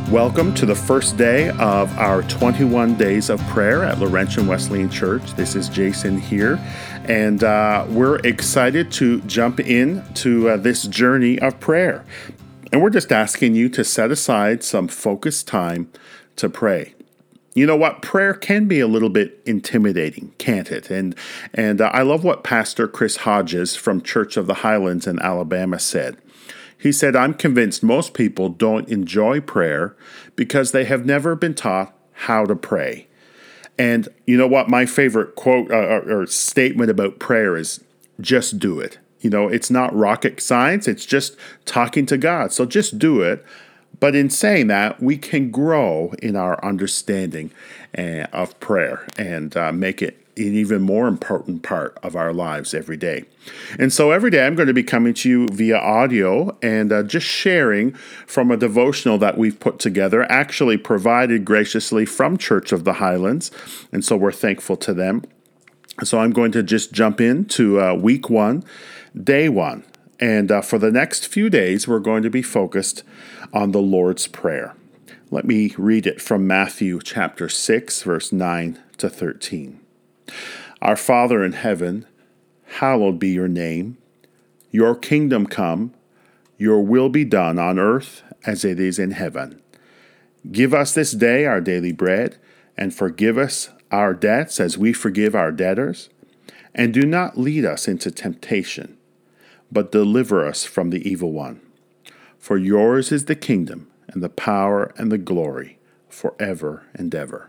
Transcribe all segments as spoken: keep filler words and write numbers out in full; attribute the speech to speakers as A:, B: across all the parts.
A: Welcome to the first day of our twenty-one days of prayer at Laurentian Wesleyan Church. This is Jason here, and uh, we're excited to jump into uh, this journey of prayer. And we're just asking you to set aside some focused time to pray. You know what? Prayer can be a little bit intimidating, can't it? And and uh, I love what Pastor Chris Hodges from Church of the Highlands in Alabama said. He said, "I'm convinced most people don't enjoy prayer because they have never been taught how to pray." And you know what? My favorite quote uh, or statement about prayer is, just do it. You know, it's not rocket science. It's just talking to God. So just do it. But in saying that, we can grow in our understanding uh, of prayer and uh, make it an even more important part of our lives every day. And so every day I'm going to be coming to you via audio and uh, just sharing from a devotional that we've put together, actually provided graciously from Church of the Highlands. And so we're thankful to them. So I'm going to just jump into uh, week one, day one. And uh, for the next few days, we're going to be focused on the Lord's Prayer. Let me read it from Matthew chapter six, verse nine to thirteen. Our Father in heaven, hallowed be your name. Your kingdom come, your will be done on earth as it is in heaven. Give us this day our daily bread, and forgive us our debts as we forgive our debtors. And do not lead us into temptation, but deliver us from the evil one. For yours is the kingdom, and the power, and the glory, forever and ever.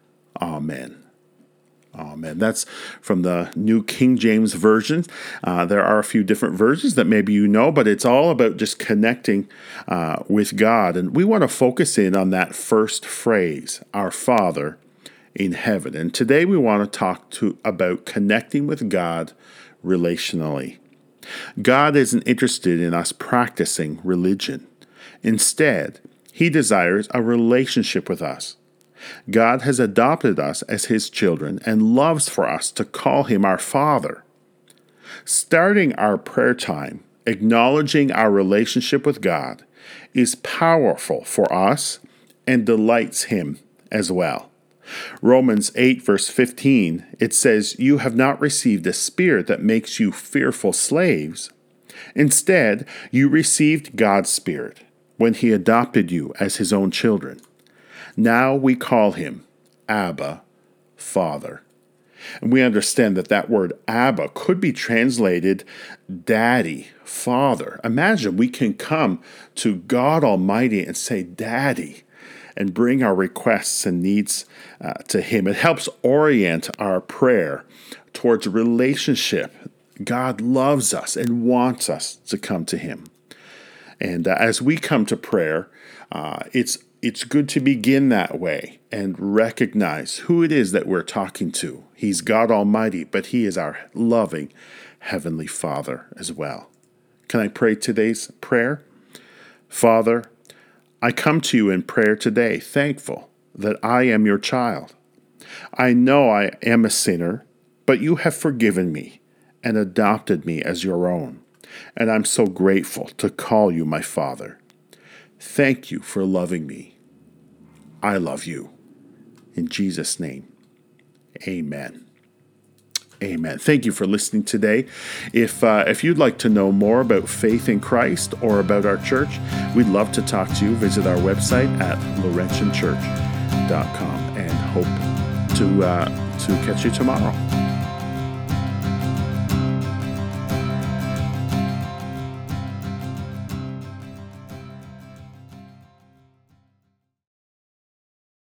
A: Amen. Amen. That's from the New King James Version. Uh, there are a few different versions that maybe you know, but it's all about just connecting uh, with God. And we want to focus in on that first phrase, our Father in heaven. And today we want to talk to about connecting with God relationally. God isn't interested in us practicing religion. Instead, He desires a relationship with us. God has adopted us as His children and loves for us to call Him our Father. Starting our prayer time, acknowledging our relationship with God, is powerful for us and delights Him as well. Romans eight, verse fifteen, it says, "You have not received a spirit that makes you fearful slaves. Instead, you received God's Spirit when He adopted you as His own children. Now we call Him Abba, Father." And we understand that that word Abba could be translated Daddy, Father. Imagine we can come to God Almighty and say Daddy and bring our requests and needs uh, to Him. It helps orient our prayer towards a relationship. God loves us and wants us to come to Him. And uh, as we come to prayer, uh, it's It's good to begin that way and recognize who it is that we're talking to. He's God Almighty, but He is our loving Heavenly Father as well. Can I pray today's prayer? Father, I come to you in prayer today, thankful that I am your child. I know I am a sinner, but you have forgiven me and adopted me as your own, and I'm so grateful to call you my Father. Thank you for loving me. I love you. In Jesus' name, amen. Amen. Thank you for listening today. If uh, if you'd like to know more about faith in Christ or about our church, we'd love to talk to you. Visit our website at laurentian church dot com and hope to uh, to catch you tomorrow.